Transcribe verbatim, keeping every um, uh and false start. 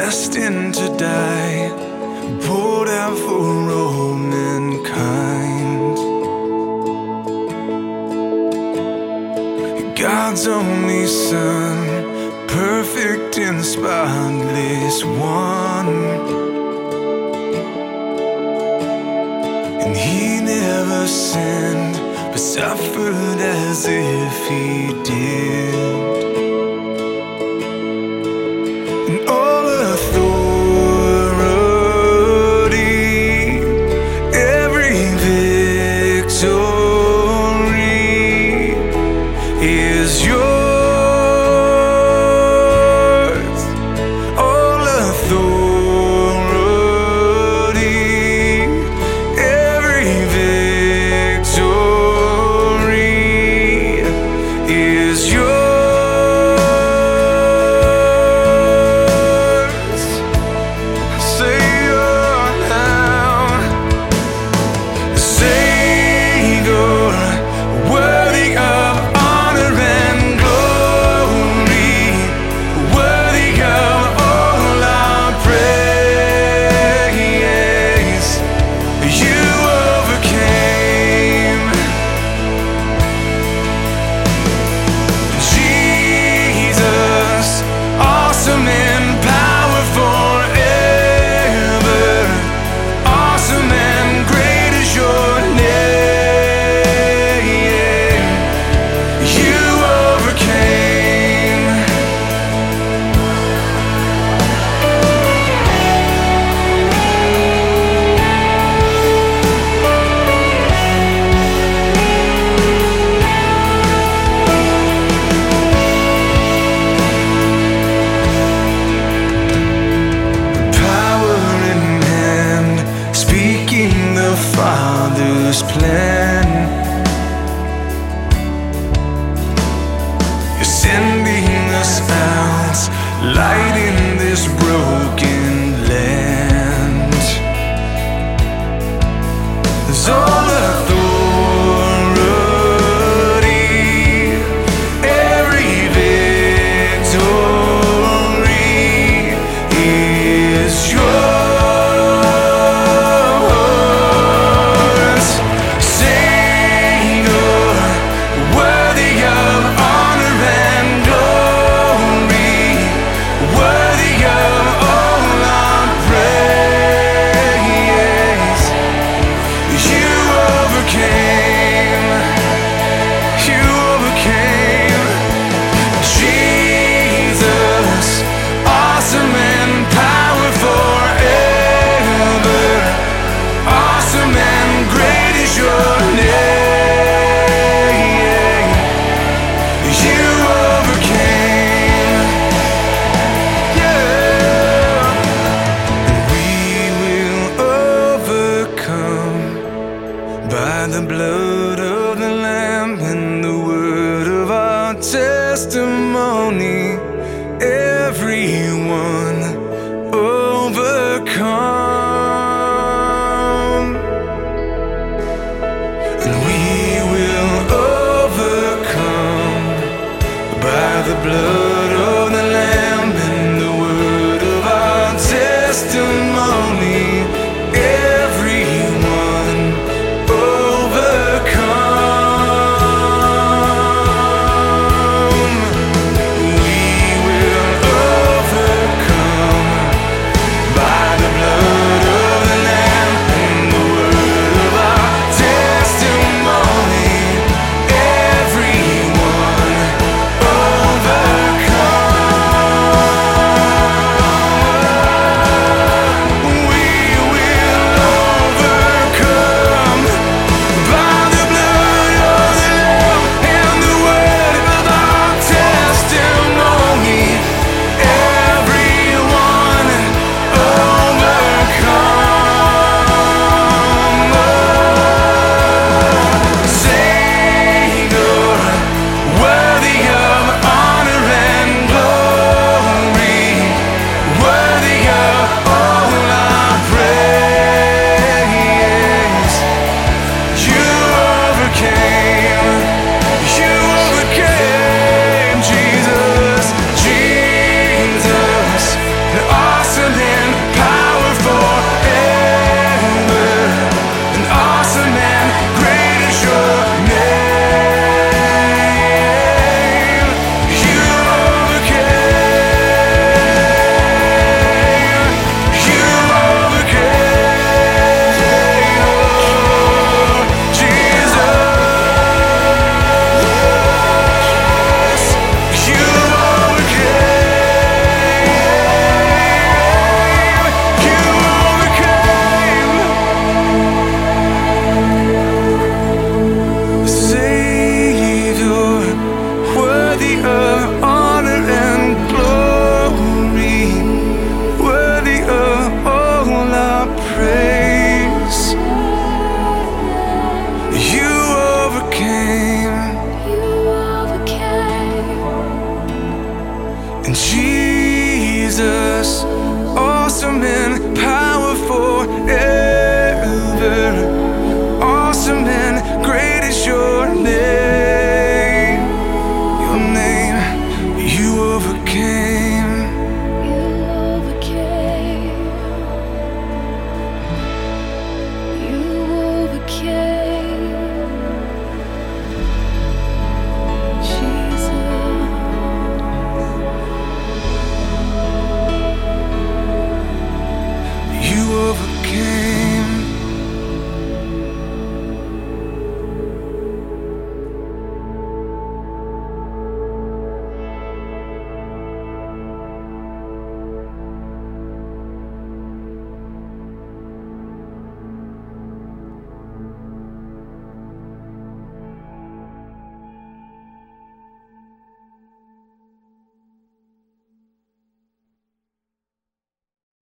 destined to die, poured out for all mankind. God's only Son, perfect and spotless one, and He never sinned, but suffered as if He did. And all authority, every victory is yours. All authority, every victory is yours. Father's plan, you're sending us out, light in this broken land. There's all authority, every victory is yours. By the blood of the Lamb and the word of our testimony, everyone overcome. And we will overcome by the blood of the Lamb and the word of our testimony. Everyone overcomes. And Jesus, awesome and powerful.